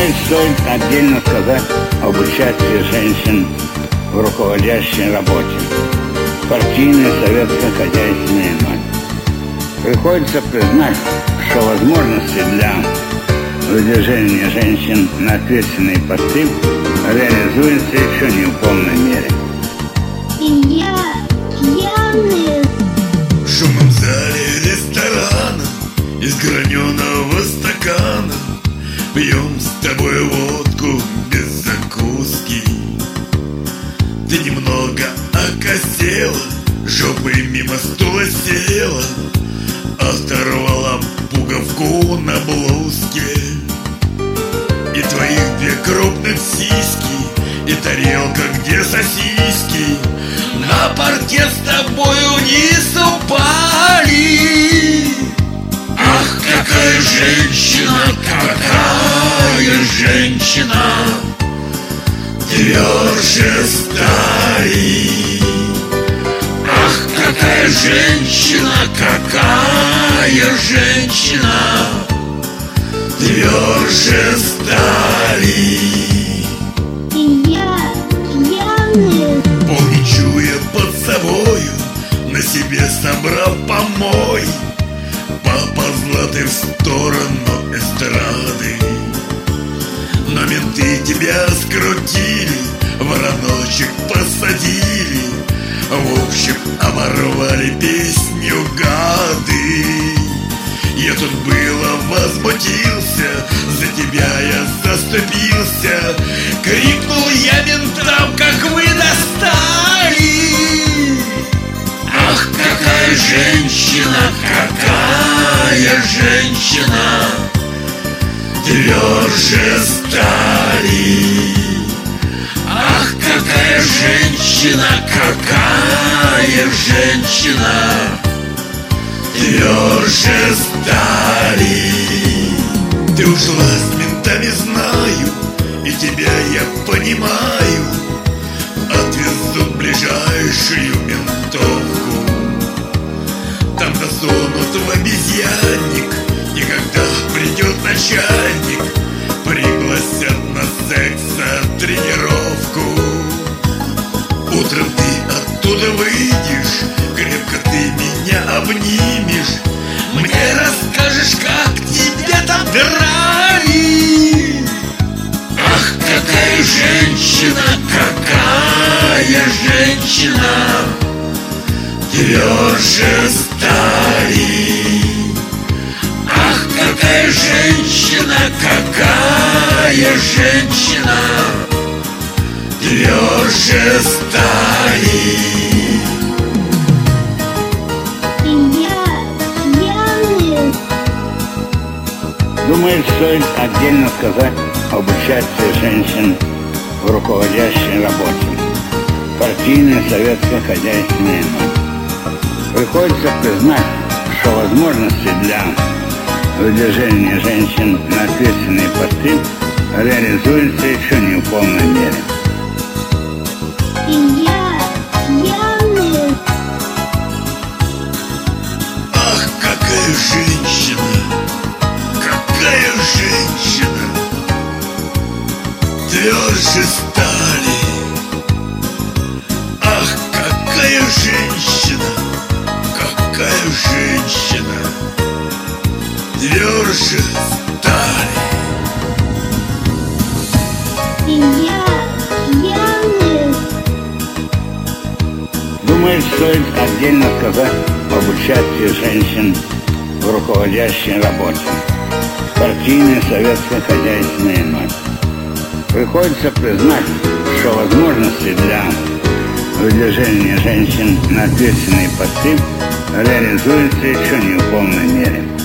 Думаю, стоит отдельно сказать об участии женщин в руководящей работе. Партийная, советско-хозяйственная мать. Приходится признать, что возможности для выдвижения женщин на ответственные посты реализуются еще не в полной мере. И я пьяный. В шумном зале ресторана из граненого стакана пьем с тобой водку без закуски. Ты немного окосела, жопой мимо стула села, оторвала пуговку на блузке. И твоих две крупных сиськи, и тарелка, где сосиски, на парке с тобою вниз упали. Ах, какая женщина, какая женщина, тверже стали. Ах, какая женщина, какая женщина, тверже стали. И я пьяный. Пол не чуя под собою, на себе собрал помой, поползла ты в сторону эстрады. Но менты тебя скрутили, вороночек посадили, в общем, оборвали песню гады. Я тут было возмутился, за тебя я заступился, крикнул я ментам, как вы достали. Ах, какая женщина, какая женщина, тверже стали. Ах, какая женщина, какая женщина, тверже стали. Ты ушла с ментами, знаю, и тебя я понимаю. Отвезут в ближайшую ментовку, там засунут в обезьянник, и когда придет начальник, пригласят на секс-тренировку. Утром ты оттуда выйдешь, крепко ты меня обнимешь, мне расскажешь, как тебе там драли. Ах, какая женщина, какая женщина, тверже стали. Ах, какая женщина, какая женщина, тверже стали. И я пьяный. Думаю, стоит отдельно сказать об участии женщин в руководящей работе. Партийная, советско-хозяйственная мать. Приходится признать, что возможности для выдвижения женщин на ответственные посты реализуются еще не в полной мере. И я пьяный. Ах, какая женщина, какая женщина, тверже стали. Ах, какая женщина, какая женщина, тверже стали. И я пьяный. Думаю, стоит отдельно сказать об участии женщин в руководящей работе. Партийная, советско-хозяйственная мать. Приходится признать, что возможности для выдвижения женщин на ответственные посты реализуются еще не в полной мере.